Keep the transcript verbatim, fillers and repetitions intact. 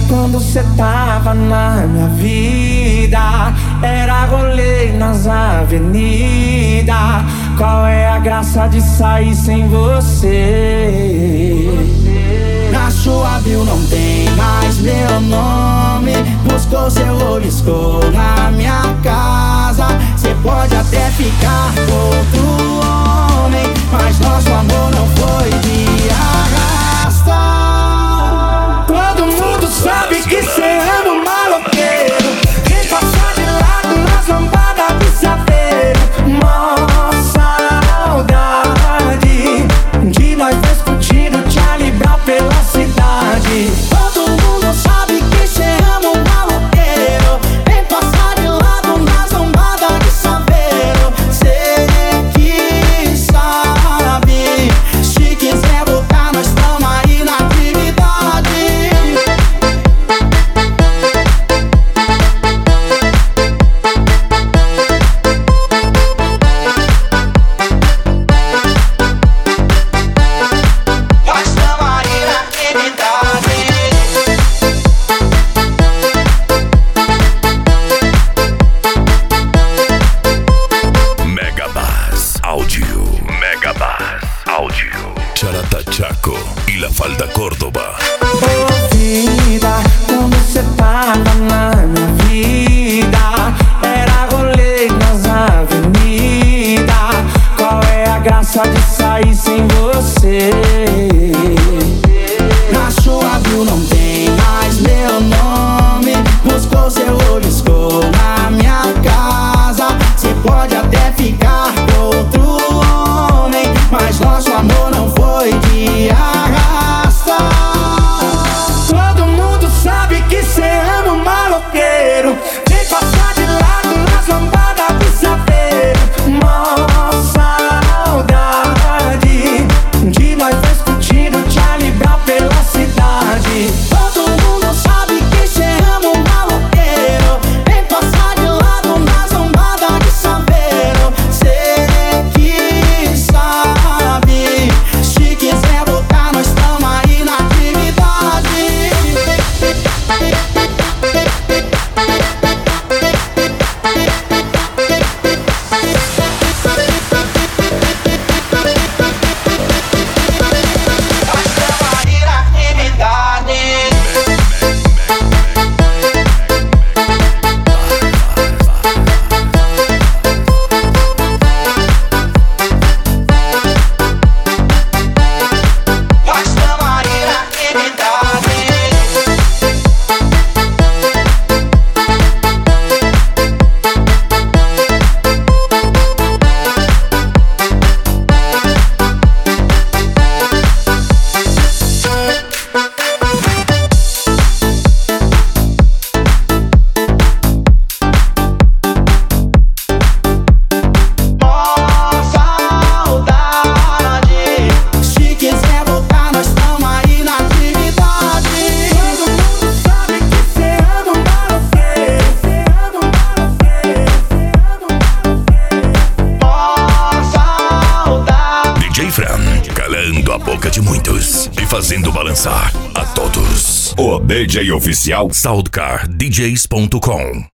quando cê tava na minha vida, era rolê nas avenidas. Qual é a graça de sair sem você? Na sua bio não tem mais meu nome. Buscou seu olho, escou na minha casa. Cê pode até ficar com outro homem, mas nosso amor não foi de arrasta. Todo mundo sabe que cê ama um maloqueiro. Quem passar de lado nas lambadas de saber. Mó saudade de nós dois curtindo Charlie Brown pela cidade. Todo mundo sabe que cê ama um maloqueiro. Vem passar de lado nas lambadas de saber. Cê que sabe, se quiser botar nós tamo aí na atividade. Nós tamo aí na atividade. Megabass Audio. Megabass Audio. Charata Chaco y La Falda Córdoba. Ô vida, quando cê tava na minha vida, era rolê nas avenidas. Qual é a graça de sair sem você? Na sua bio não tem mais meu nome. Buscou seu olho, escou na minha casa. Cê pode até ficar com outro homem, mas nosso amor não foi de arrasta. Todo mundo sabe que cê ama um maloqueiro. Vem passar de lado nas lambadas de saber. Mó saudade de nós dois curtindo Charlie Brown pela cidade. Todo mundo sabe que cê ama um maloqueiro. Vem passar de lado nas lambadas de saber. Cê que sabe, se quiser botar nós tamo aí na atividade. Nós tamo aí na atividade. Nós tamo aí na atividade. Mó saudade, se quiser botar nós tamo aí na atividade. Todo mundo sabe que cê ama um maloqueiro. Cê ama um maloqueiro. Cê ama um maloqueiro. Mó saudade. D J Fran, calando a boca de muitos e fazendo balançar a todos. O D J oficial Soundcar D Js ponto com.